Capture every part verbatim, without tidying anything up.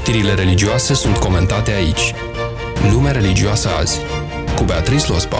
Știrile religioase sunt comentate aici. Lumea religioasă azi, cu Beatrice Lospa.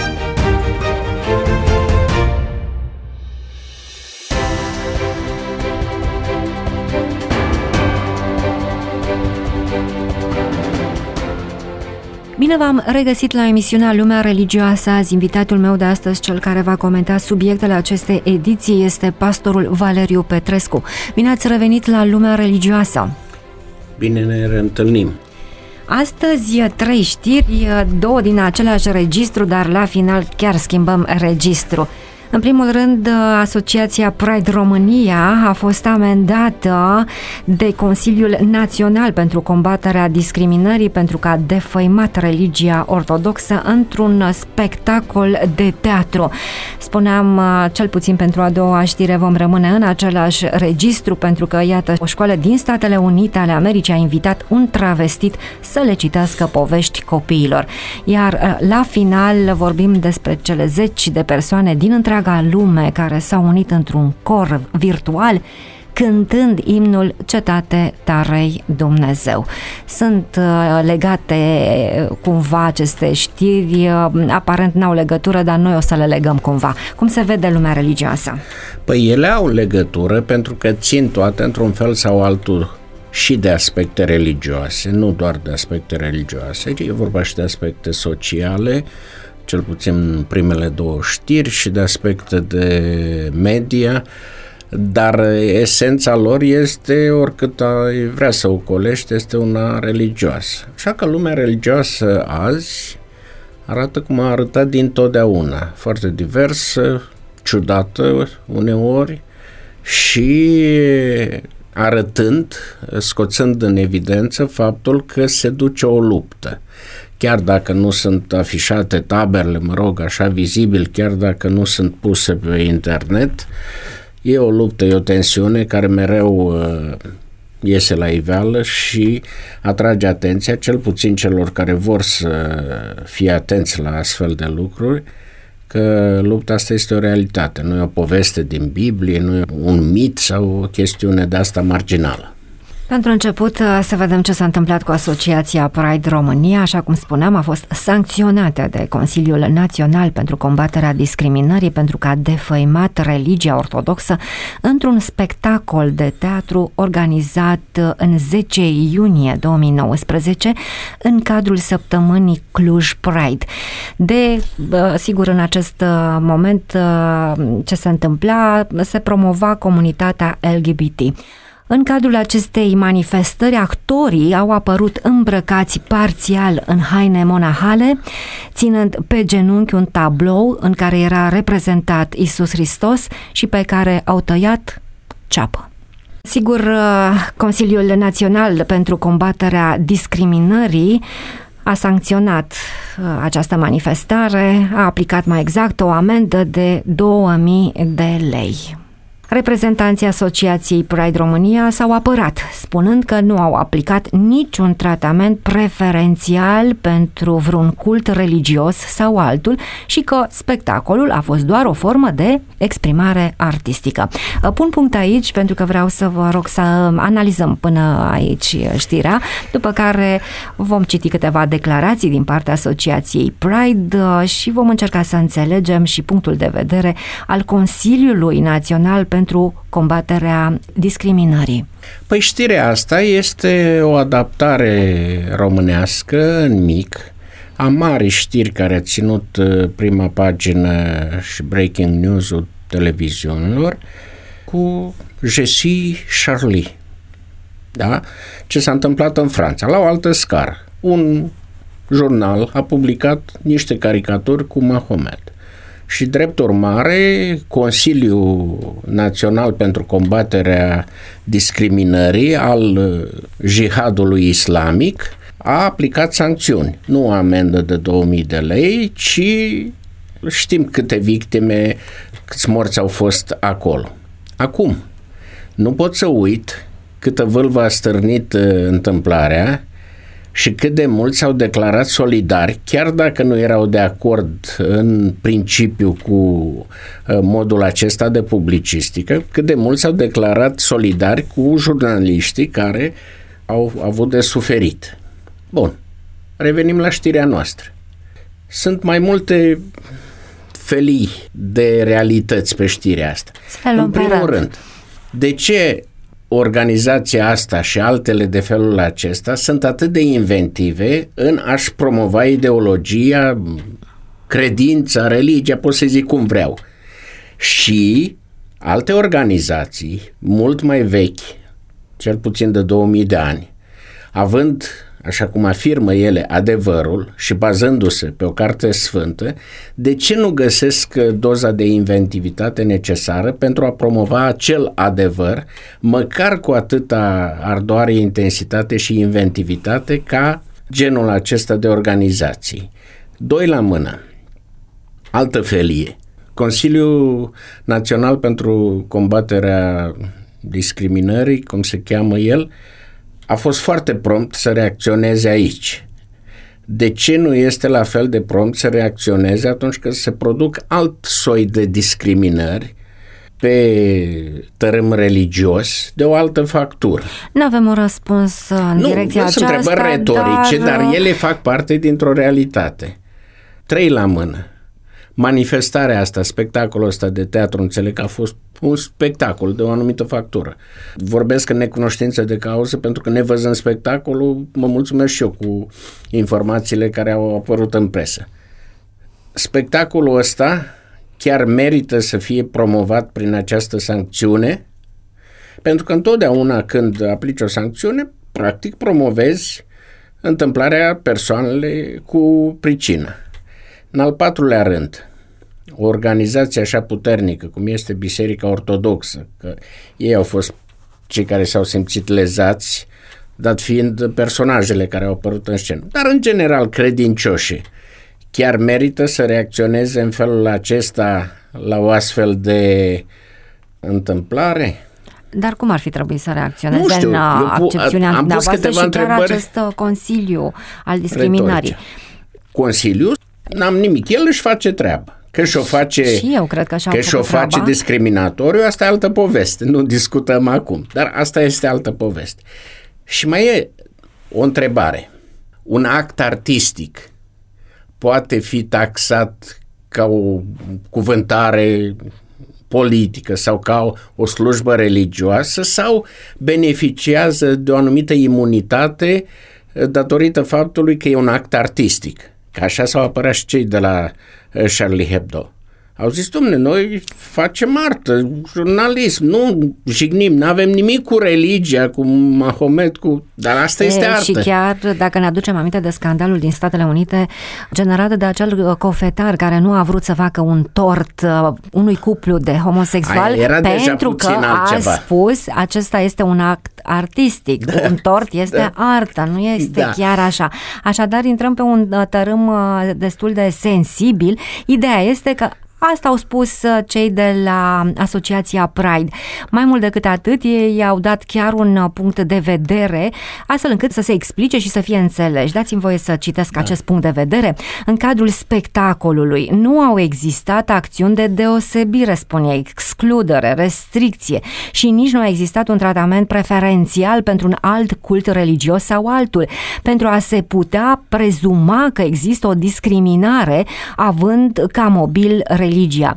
Bine v-am regăsit la emisiunea Lumea Religioasă azi. Invitatul meu de astăzi, cel care va comenta subiectele acestei ediții, este pastorul Valeriu Petrescu. Bine ați revenit la Lumea Religioasă! Bine ne reîntâlnim! Astăzi trei știri, două din același registru, dar la final chiar schimbăm registru. În primul rând, Asociația Pride România a fost amendată de Consiliul Național pentru combaterea discriminării pentru că a defăimat religia ortodoxă într-un spectacol de teatru. Spuneam, cel puțin pentru a doua știre vom rămâne în același registru, pentru că, iată, o școală din Statele Unite ale Americii a invitat un travestit să le citească povești copiilor. Iar la final vorbim despre cele zeci de persoane din întreaga lume care s-au unit într-un cor virtual cântând imnul Cetate Tarei Dumnezeu. Sunt uh, legate cumva aceste știri, uh, aparent n-au legătură, dar noi o să le legăm cumva. Cum se vede lumea religioasă? Păi ele au legătură pentru că țin toate într-un fel sau altul și de aspecte religioase, nu doar de aspecte religioase, ci e vorba și de aspecte sociale, cel puțin primele două știri, și de aspecte de media, dar esența lor este, oricât ai vrea să o colești, este una religioasă. Așa că lumea religioasă azi arată cum a arătat dintotdeauna, foarte diversă, ciudată uneori și arătând, scoțând în evidență faptul că se duce o luptă. Chiar dacă nu sunt afișate taberele, mă rog, așa vizibil, chiar dacă nu sunt puse pe internet, e o luptă, e o tensiune care mereu uh, iese la iveală și atrage atenția, cel puțin celor care vor să fie atenți la astfel de lucruri, că lupta asta este o realitate, nu e o poveste din Biblie, nu e un mit sau o chestiune de asta marginală. Pentru început, să vedem ce s-a întâmplat cu Asociația Pride România. Așa cum spuneam, a fost sancționată de Consiliul Național pentru combaterea discriminării pentru că a defăimat religia ortodoxă într-un spectacol de teatru organizat în zece iunie două mii nouăsprezece în cadrul săptămânii Cluj Pride. De, sigur, în acest moment ce se întâmpla, se promova comunitatea L G B T. În cadrul acestei manifestări, actorii au apărut îmbrăcați parțial în haine monahale, ținând pe genunchi un tablou în care era reprezentat Iisus Hristos și pe care au tăiat ceapă. Sigur, Consiliul Național pentru combaterea discriminării a sancționat această manifestare, a aplicat mai exact o amendă de două mii de lei. Reprezentanții Asociației Pride România s-au apărat, spunând că nu au aplicat niciun tratament preferențial pentru vreun cult religios sau altul și că spectacolul a fost doar o formă de exprimare artistică. Pun punct aici pentru că vreau să vă rog să analizăm până aici știrea, după care vom citi câteva declarații din partea Asociației Pride și vom încerca să înțelegem și punctul de vedere al Consiliului Național pentru pentru combaterea discriminării. Păi știrea asta este o adaptare românească în mic a marii știri care a ținut prima pagină și breaking news-ul televiziunilor cu Je suis Charlie. Da? Ce s-a întâmplat în Franța, la o altă scară. Un jurnal a publicat niște caricaturi cu Mahomet. Și drept urmare, Consiliul Național pentru combaterea discriminării al jihadului islamic a aplicat sancțiuni. Nu o amendă de două mii de lei, ci știm câte victime, câți morți au fost acolo. Acum, nu pot să uit câtă vâlvă a stârnit întâmplarea și cât de mulți s-au declarat solidari, chiar dacă nu erau de acord în principiu cu modul acesta de publicistică, cât de mulți s-au declarat solidari cu jurnaliștii care au avut de suferit. Bun, revenim la știrea noastră. Sunt mai multe felii de realități pe știrea asta. În primul rând, de ce organizația asta și altele de felul acesta sunt atât de inventive în a-și promova ideologia, credința, religia, pot să zic cum vreau. Și alte organizații, mult mai vechi, cel puțin de două mii de ani, având, așa cum afirmă ele, adevărul și bazându-se pe o carte sfântă, de ce nu găsesc doza de inventivitate necesară pentru a promova acel adevăr, măcar cu atâta ardoare, intensitate și inventivitate ca genul acesta de organizații? Doi la mână. Altă felie. Consiliul Național pentru Combaterea Discriminării, cum se cheamă el, a fost foarte prompt să reacționeze aici. De ce nu este la fel de prompt să reacționeze atunci când se produc alt soi de discriminări pe tărâm religios de o altă factură? Nu avem un răspuns în nu, direcția aceasta. Nu, sunt întrebări retorice, dar... dar ele fac parte dintr-o realitate. Trei la mână. Manifestarea asta, spectacolul ăsta de teatru, înțeleg că a fost un spectacol de o anumită factură. Vorbesc în necunoștință de cauză pentru că nevăzând spectacolul mă mulțumesc și eu cu informațiile care au apărut în presă. Spectacolul ăsta chiar merită să fie promovat prin această sancțiune, pentru că întotdeauna când aplici o sancțiune, practic promovezi întâmplarea persoanele cu pricină. În al patrulea rând, o organizație așa puternică cum este Biserica Ortodoxă, că ei au fost cei care s-au simțit lezați, dat fiind personajele care au apărut în scenă, dar în general credincioșii, chiar merită să reacționeze în felul acesta la o astfel de întâmplare? Dar cum ar fi trebuit să reacționeze nu știu, în accepțiunea dumneavoastră și chiar acest Consiliu al Discriminării? Retorice. Consiliul? N-am nimic, el își face treaba. Că și-o face, și eu cred că, că și-o face discriminatoriu, asta e altă poveste, nu discutăm acum, dar asta este altă poveste. Și mai e o întrebare. Un act artistic poate fi taxat ca o cuvântare politică sau ca o, o slujbă religioasă sau beneficiază de o anumită imunitate datorită faptului că e un act artistic? Că așa s-au apărat și cei de la Charlie Hebdo. Au zis, dom'le, noi facem artă, jurnalism, nu jignim, nu avem nimic cu religia, cu Mahomet, cu... dar asta e, este artă. Și chiar dacă ne aducem aminte de scandalul din Statele Unite generat de acel cofetar care nu a vrut să facă un tort uh, unui cuplu de homosexuali pentru că a spus acesta este un act artistic, da, un tort este da, artă, nu este da, chiar așa. Așadar intrăm pe un tărâm uh, destul de sensibil. Ideea este că asta au spus cei de la Asociația Pride. Mai mult decât atât, ei au dat chiar un punct de vedere, astfel încât să se explice și să fie înțeleși. Dați-mi voie să citesc da. acest punct de vedere. În cadrul spectacolului nu au existat acțiuni de deosebire, spune, excludere, restricție și nici nu a existat un tratament preferențial pentru un alt cult religios sau altul, pentru a se putea prezuma că există o discriminare având ca mobil religios. Religia.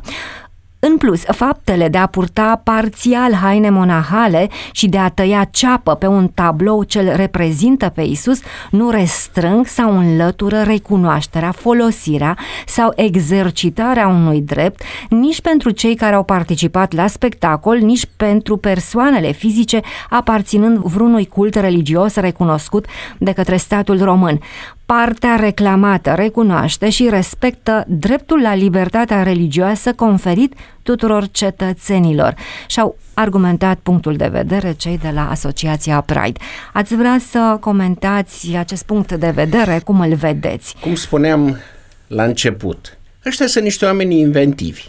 În plus, faptele de a purta parțial haine monahale și de a tăia ceapă pe un tablou ce îl reprezintă pe Iisus nu restrâng sau înlătură recunoașterea, folosirea sau exercitarea unui drept nici pentru cei care au participat la spectacol, nici pentru persoanele fizice aparținând vreunui cult religios recunoscut de către statul român. Partea reclamată recunoaște și respectă dreptul la libertatea religioasă conferit tuturor cetățenilor. Și-au argumentat punctul de vedere cei de la Asociația Pride. Ați vrea să comentați acest punct de vedere? Cum îl vedeți? Cum spuneam la început, ăștia sunt niște oameni inventivi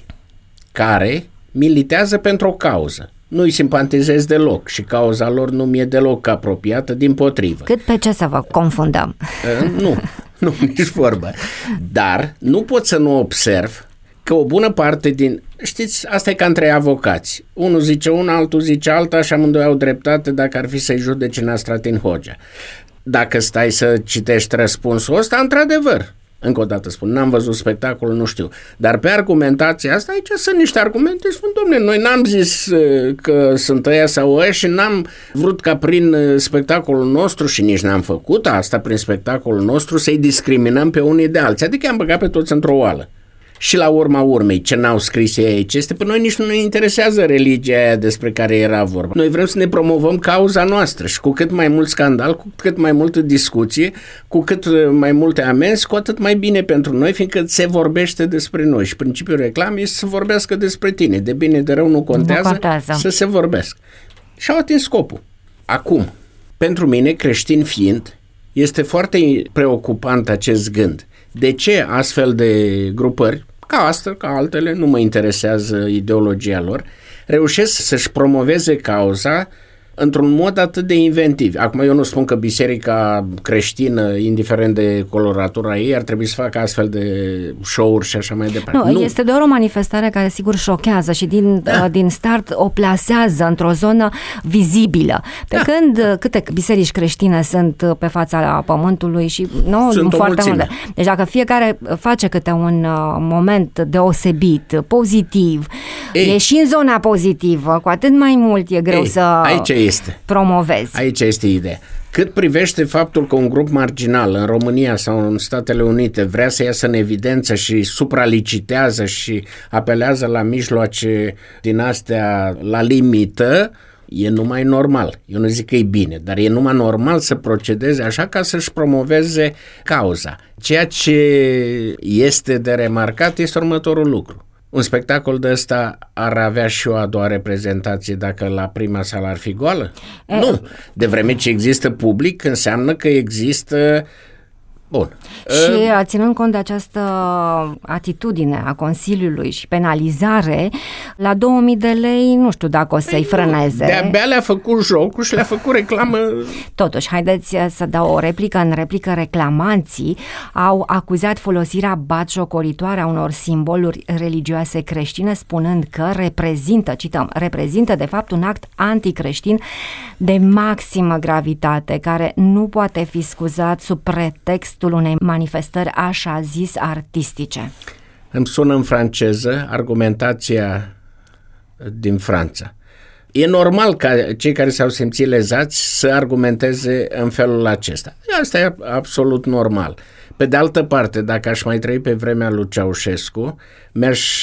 care militează pentru o cauză. Nu-i simpatizez deloc și cauza lor nu mi-e deloc apropiată, dimpotrivă. Cât pe ce să vă confundăm? Uh, nu, nu, nici vorbă. Dar nu pot să nu observ că o bună parte din... Știți, asta e ca între avocați. Unul zice una, altul zice alta și amândoi au dreptate dacă ar fi să-i judece Nastratin Hoxha. Dacă stai să citești răspunsul ăsta, într-adevăr, încă o dată spun, n-am văzut spectacolul, nu știu. Dar pe argumentația asta, aici sunt niște argumente, spun, dom'le, noi n-am zis că sunt ăia sau ăia și n-am vrut ca prin spectacolul nostru, și nici n-am făcut asta prin spectacolul nostru, să-i discriminăm pe unii de alții. Adică am băgat pe toți într-o oală. Și la urma urmei, ce n-au scris ei aici este, pe noi nici nu ne interesează religia aia despre care era vorba. Noi vrem să ne promovăm cauza noastră și cu cât mai mult scandal, cu cât mai multă discuție, cu cât mai multe amenzi, cu atât mai bine pentru noi, fiindcă se vorbește despre noi și principiul reclamei este să vorbească despre tine. De bine, de rău nu contează, nu contează. Să se vorbească. Și au atins scopul. Acum, pentru mine, creștin fiind, este foarte preocupant acest gând. De ce astfel de grupări, ca asta, ca altele, nu mă interesează ideologia lor, reușesc să-și promoveze cauza într-un mod atât de inventiv. Acum eu nu spun că biserica creștină, indiferent de coloratura ei, ar trebui să facă astfel de show-uri și așa mai departe. Nu, nu. Este doar o manifestare care sigur șochează și din, da. din start o plasează într-o zonă vizibilă. Pe da. când câte biserici creștine sunt pe fața pământului și nu, sunt foarte multe. Deci dacă fiecare face câte un moment deosebit, pozitiv, Ei. e și în zona pozitivă, cu atât mai mult e greu Ei. să... Aici este. promovezi. Aici este ideea. Cât privește faptul că un grup marginal în România sau în Statele Unite vrea să iasă în evidență și supralicitează și apelează la mijloace din astea la limită, e numai normal. Eu nu zic că e bine, dar e numai normal să procedeze așa ca să-și promoveze cauza. Ceea ce este de remarcat este următorul lucru. Un spectacol de ăsta ar avea și o a doua reprezentație dacă la prima sală ar fi goală? E... Nu. De vreme ce există public, înseamnă că există... Bun. Și uh, ținând cont de această atitudine a Consiliului și penalizare, la două mii de lei nu știu dacă o să-i frâneze. De-abia le-a făcut jocul și le-a făcut reclamă. Totuși, haideți să dau o replică. În replică, reclamanții au acuzat folosirea batjocoritoare a unor simboluri religioase creștine, spunând că reprezintă, cităm, reprezintă de fapt un act anticreștin de maximă gravitate, care nu poate fi scuzat sub pretext unei manifestări așa zis artistice. Îmi sună în franceză argumentația din Franța. E normal ca cei care s-au simțit lezați să argumenteze în felul acesta. Asta e absolut normal. Pe de altă parte, dacă aș mai trăi pe vremea lui Ceaușescu, mi-aș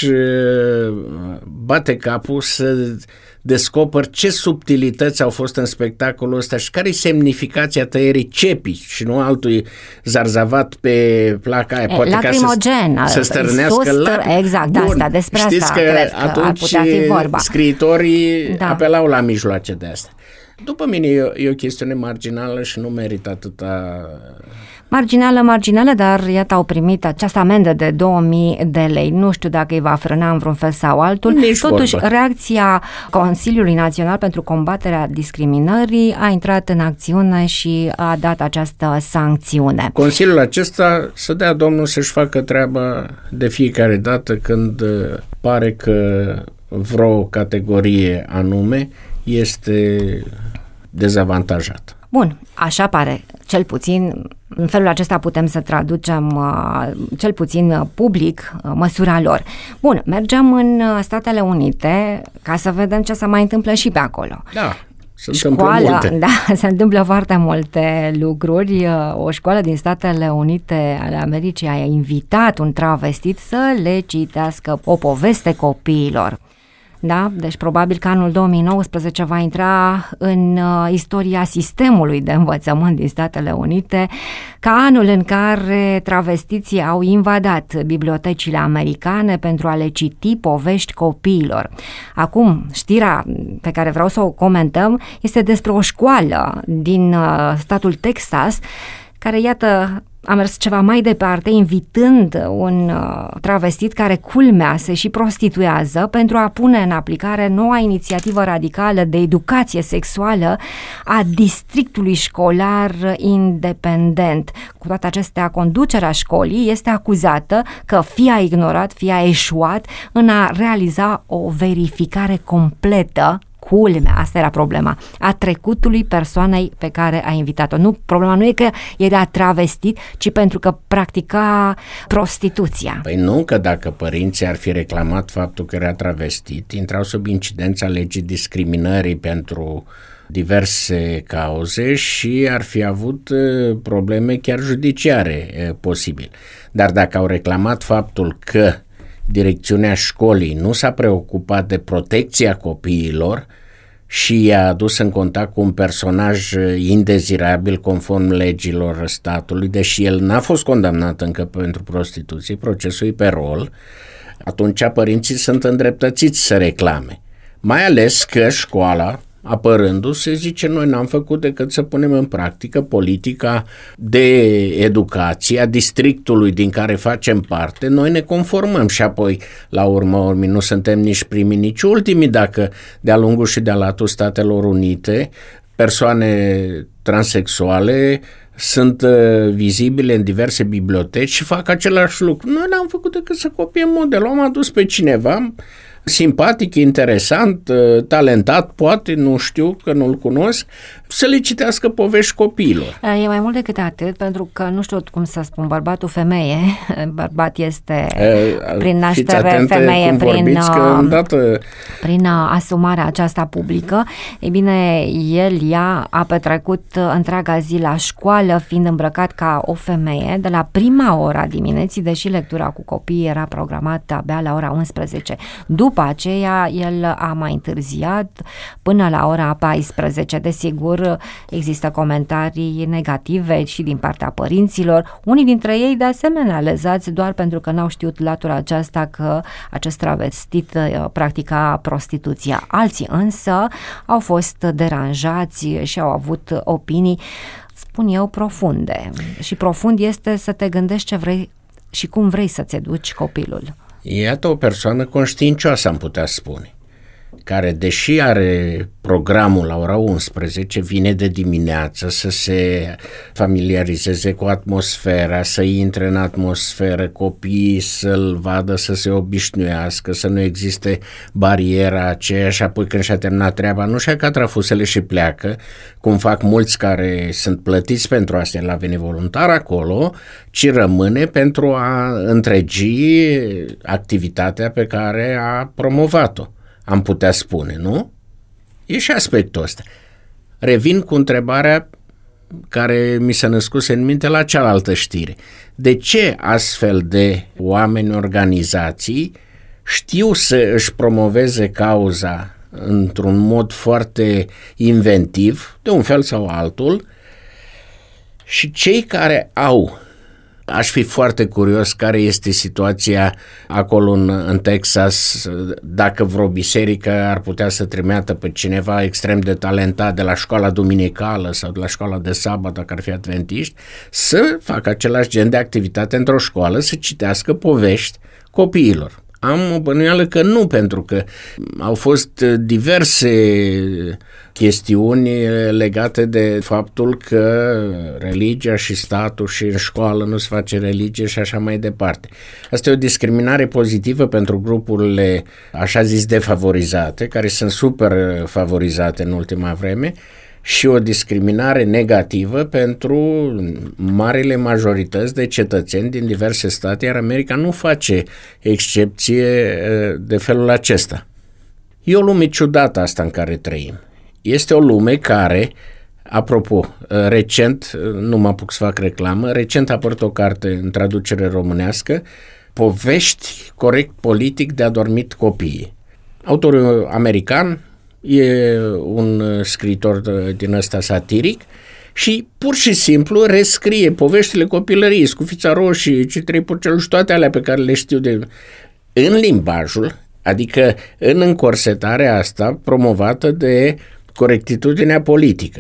bate capul să descoper ce subtilități au fost în spectacolul ăsta și care e semnificația tăierii cepii și nu altui zarzavat pe placa aia. Poate lacrimogen, ca să, să stărnească la... Exact, de asta, despre Știți asta că cred că atunci ar putea fi vorba. Scriitorii da. apelau la mijloace de astea. După mine e o, e o chestiune marginală și nu merită atâta... Marginală, marginală, dar iată au primit această amendă de două mii de lei. Nu știu dacă îi va frâna în vreun fel sau altul. Nici Totuși, vorba. reacția Consiliului Național pentru Combaterea Discriminării a intrat în acțiune și a dat această sancțiune. Consiliul acesta să dea domnul să-și facă treaba de fiecare dată când pare că vreo categorie anume este dezavantajată. Bun, așa pare, cel puțin, în felul acesta putem să traducem cel puțin public măsura lor. Bun, mergem în Statele Unite ca să vedem ce se mai întâmplă și pe acolo. Da. Se întâmplă multe. Da, se întâmplă foarte multe lucruri. O școală din Statele Unite ale Americii a invitat un travestit să le citească o poveste copiilor. Da? Deci probabil că anul două mii nouăsprezece va intra în uh, istoria sistemului de învățământ din Statele Unite ca anul în care travestiții au invadat bibliotecile americane pentru a le citi povești copiilor. Acum, știrea pe care vreau să o comentăm este despre o școală din uh, statul Texas care, iată, a mers ceva mai departe, invitând un uh, travestit care, culmea, se și prostituează pentru a pune în aplicare noua inițiativă radicală de educație sexuală a districtului școlar independent. Cu toate acestea, conducerea școlii este acuzată că fie a ignorat, fie a eșuat în a realiza o verificare completă, culmea, asta era problema, a trecutului persoanei pe care a invitat-o. Nu, problema nu e că era travestit, ci pentru că practica prostituția. Păi nu, că dacă părinții ar fi reclamat faptul că era travestit, intrau sub incidența legii discriminării pentru diverse cauze și ar fi avut probleme chiar judiciare posibil. Dar dacă au reclamat faptul că direcțiunea școlii nu s-a preocupat de protecția copiilor și i-a adus în contact cu un personaj indezirabil conform legilor statului, deși el n-a fost condamnat încă pentru prostituție, procesul e pe rol, atunci părinții sunt îndreptățiți să reclame. Mai ales că școala, apărându-se, zice, noi n-am făcut decât să punem în practică politica de educație a districtului din care facem parte, noi ne conformăm și apoi, la urmă urmii, nu suntem nici primii, nici ultimii, dacă de-a lungul și de-a latul Statelor Unite persoane transexuale sunt uh, vizibile în diverse biblioteci și fac același lucru. Noi n-am făcut decât să copiem modelul, am adus pe cineva simpatic, interesant, talentat, poate, nu știu, că nu-l cunosc, să le citească povești copiilor. E mai mult decât atât, pentru că, nu știu cum să spun, bărbatul femeie, bărbat este e, prin naștere femeie, prin, îndată... prin asumarea aceasta publică. Ei bine, el, ea, a petrecut întreaga zi la școală, fiind îmbrăcat ca o femeie, de la prima ora dimineții, deși lectura cu copiii era programată abia la ora unsprezece. După După aceea, el a mai întârziat până la ora paisprezece. Desigur, există comentarii negative și din partea părinților, unii dintre ei de asemenea lezați doar pentru că n-au știut latura aceasta că acest travestit practica prostituția. Alții însă au fost deranjați și au avut opinii, spun eu, profunde. Și profund este să te gândești ce vrei și cum vrei să-ți educi copilul. Iată o persoană conștiincioasă, am putea spune, care, deși are programul la ora unsprezece, vine de dimineață să se familiarizeze cu atmosfera, să intre în atmosferă, copiii să-l vadă, să se obișnuiască, să nu existe bariera aceea și apoi când și-a terminat treaba, nu și-a catrafusele și pleacă, cum fac mulți care sunt plătiți pentru asta, el a venit voluntar acolo, ci rămâne pentru a întregi activitatea pe care a promovat-o. Am putea spune, nu? E și aspectul ăsta. Revin cu întrebarea care mi s-a născut în minte la cealaltă știre. De ce astfel de oameni, organizații știu să își promoveze cauza într-un mod foarte inventiv, de un fel sau altul, și cei care au... Aș fi foarte curios care este situația acolo în, în Texas, dacă vreo biserică ar putea să trimită pe cineva extrem de talentat de la școala duminicală sau de la școala de sabat, dacă ar fi adventiști, să facă același gen de activitate într-o școală, să citească povești copiilor. Am o bănuială că nu, pentru că au fost diverse chestiuni legate de faptul că religia și statul și în școală nu se face religie și așa mai departe. Asta e o discriminare pozitivă pentru grupurile așa zis defavorizate, care sunt super favorizate în ultima vreme, și o discriminare negativă pentru marile majorități de cetățeni din diverse state, iar America nu face excepție de felul acesta. E o lume ciudată asta în care trăim. Este o lume care, apropo, recent, nu mă apuc să fac reclamă, recent a apărut o carte în traducere românească, Povești corect politic de adormit copiii. Autorul american, e un scriitor din ăsta satiric și pur și simplu rescrie poveștile copilăriei, Scufița Roșie, Citrei Purceluși, toate alea pe care le știu de... în limbajul, adică în încorsetarea asta promovată de corectitudinea politică.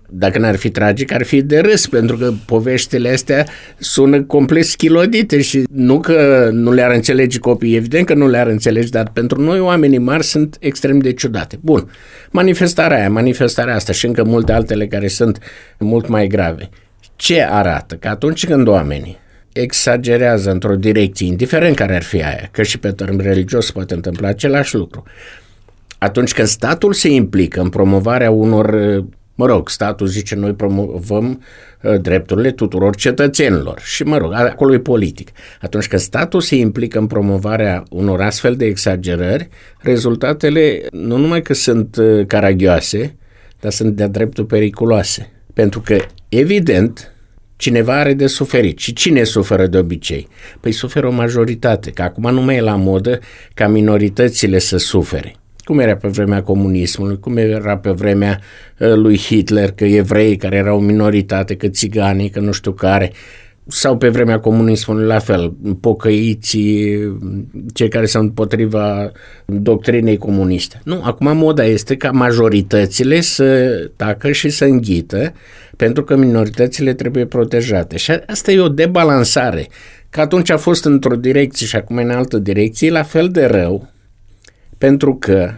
Dacă n-ar fi tragic, ar fi de râs, pentru că poveștile astea sună complet schilodite și nu că nu le-ar înțelege copiii, evident că nu le-ar înțelege, dar pentru noi oamenii mari sunt extrem de ciudate. Bun, manifestarea aia, manifestarea asta și încă multe altele care sunt mult mai grave. Ce arată? Că atunci când oamenii exagerează într-o direcție, indiferent care ar fi aia, că și pe termen religios poate întâmpla același lucru, atunci când statul se implică în promovarea unor, mă rog, statul zice noi promovăm uh, drepturile tuturor cetățenilor și, mă rog, acolo e politic. Atunci când statul se implică în promovarea unor astfel de exagerări, rezultatele nu numai că sunt uh, caragioase, dar sunt de-a dreptul periculoase. Pentru că, evident, cineva are de suferit. Și cine suferă de obicei? Păi suferă o majoritate, că acum nu mai e la modă ca minoritățile să sufere. Cum era pe vremea comunismului, cum era pe vremea uh, lui Hitler, că evreii care erau minoritate, că țiganii, că nu știu care, sau pe vremea comunismului la fel, pocăiții, cei care sunt împotriva doctrinei comuniste. Nu, acum moda este ca majoritățile să tacă și să înghită, pentru că minoritățile trebuie protejate. Și asta e o debalansare, că atunci a fost într-o direcție și acum în altă direcție, la fel de rău, pentru că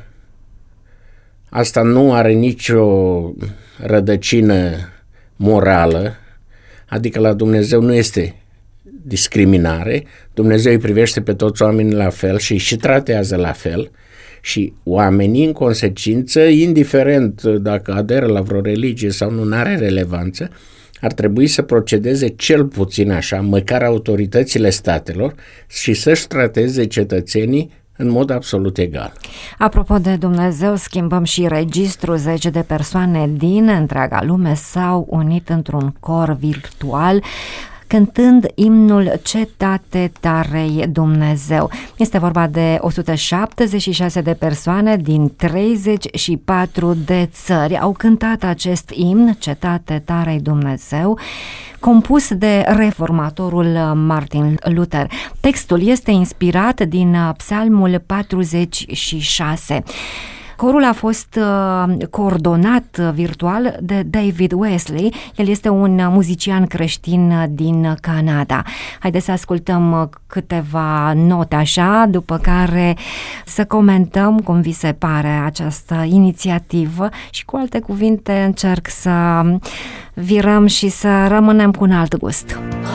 asta nu are nicio rădăcină morală, adică la Dumnezeu nu este discriminare, Dumnezeu îi privește pe toți oamenii la fel și îi și tratează la fel și oamenii în consecință, indiferent dacă aderă la vreo religie sau nu, n-are relevanță, ar trebui să procedeze cel puțin așa, măcar autoritățile statelor și să-și trateze cetățenii în mod absolut egal. Apropo de Dumnezeu, schimbăm și registrul. Zece de persoane din întreaga lume s-au unit într-un cor virtual cântând imnul Cetate Tarei Dumnezeu. Este vorba de o sută șaptezeci și șase de persoane din treizeci și patru de țări. Au cântat acest imn, Cetate Tarei Dumnezeu, compus de reformatorul Martin Luther. Textul este inspirat din Psalmul patruzeci și șase. Corul a fost uh, coordonat virtual de David Wesley. El este un muzician creștin din Canada. Haideți să ascultăm câteva note așa, după care să comentăm cum vi se pare această inițiativă și, cu alte cuvinte, încerc să virăm și să rămânem cu un alt gust.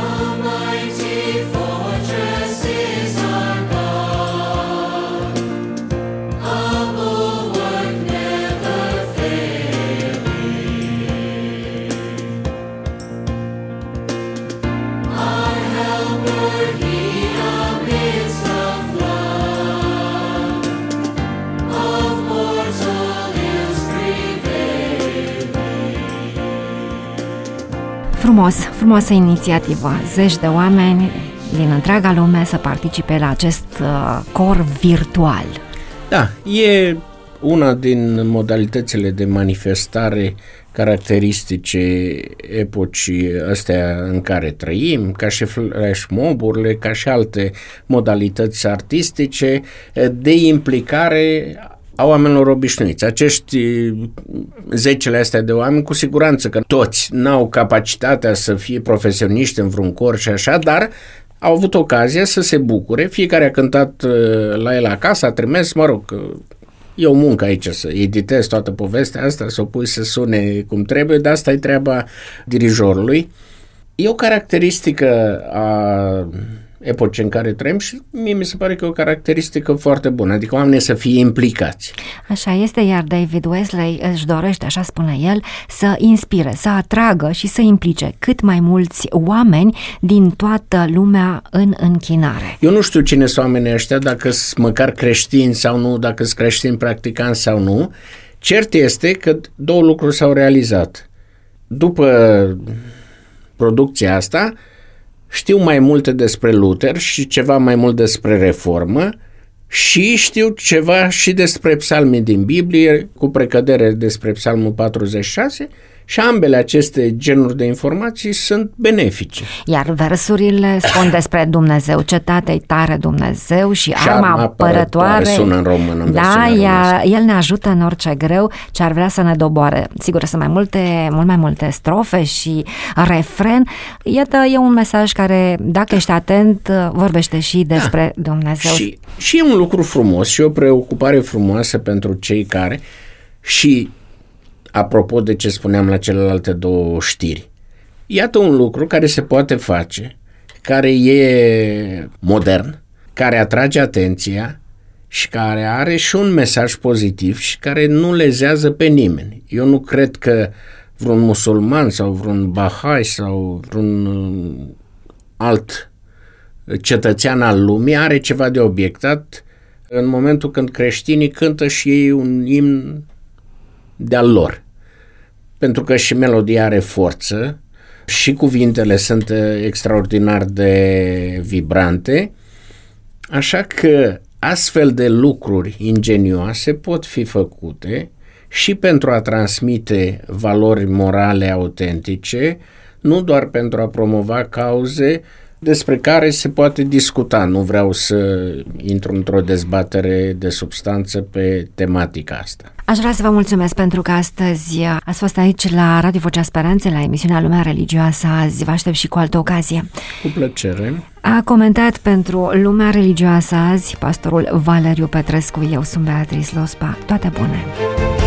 Frumos, frumoasă inițiativă. Zeci de oameni din întreaga lume să participe la acest uh, cor virtual. Da, e una din modalitățile de manifestare caracteristice epocii astea în care trăim, ca și flash mob-urile, ca și alte modalități artistice de implicare a oamenilor obișnuiți. Acești zecele astea de oameni, cu siguranță că toți n-au capacitatea să fie profesioniști în vreun cor și așa, dar au avut ocazia să se bucure. Fiecare a cântat la el acasă, a trimis, mă rog, e o muncă aici să editezi toată povestea asta, să o pui să sune cum trebuie, dar asta e treaba dirijorului. E o caracteristică a epocii în care trăim și mie mi se pare că e o caracteristică foarte bună, adică oamenii să fie implicați. Așa este, iar David Wesley își dorește, așa spune el, să inspire, să atragă și să implice cât mai mulți oameni din toată lumea în închinare. Eu nu știu cine sunt oamenii ăștia, dacă sunt măcar creștini sau nu, dacă sunt creștini practicanți sau nu. Cert este că două lucruri s-au realizat. După producția asta, știu mai multe despre Luther și ceva mai mult despre reformă și știu ceva și despre psalmii din Biblie, cu precădere despre psalmul patruzeci și șase Și ambele aceste genuri de informații sunt benefice. Iar versurile spun despre Dumnezeu, cetate-i tare Dumnezeu și, și arma apărătoare. Sună în română, în da, ea, el ne ajută în orice greu ce ar vrea să ne doboare. Sigur, sunt mai multe, mult mai multe strofe și refren. Iată, e un mesaj care, dacă ești atent, vorbește și despre da. Dumnezeu. Și, și e un lucru frumos și o preocupare frumoasă pentru cei care și apropo de ce spuneam la celelalte două știri, iată un lucru care se poate face, care e modern, care atrage atenția și care are și un mesaj pozitiv și care nu lezează pe nimeni. Eu nu cred că vreun musulman sau vreun bahai sau vreun alt cetățean al lumii are ceva de obiectat în momentul când creștinii cântă și ei un imn de-al lor. Pentru că și melodia are forță și cuvintele sunt extraordinar de vibrante, așa că astfel de lucruri ingenioase pot fi făcute și pentru a transmite valori morale autentice, nu doar pentru a promova cauze despre care se poate discuta. Nu vreau să intru într-o dezbatere de substanță pe tematica asta. Aș vrea să vă mulțumesc pentru că astăzi ați fost aici la Radio Vocea Speranței, la emisiunea Lumea Religioasă. Azi vă aștept și cu altă ocazie. Cu plăcere. A comentat pentru Lumea Religioasă azi pastorul Valeriu Petrescu. Eu sunt Beatrice Lospa. Toate bune!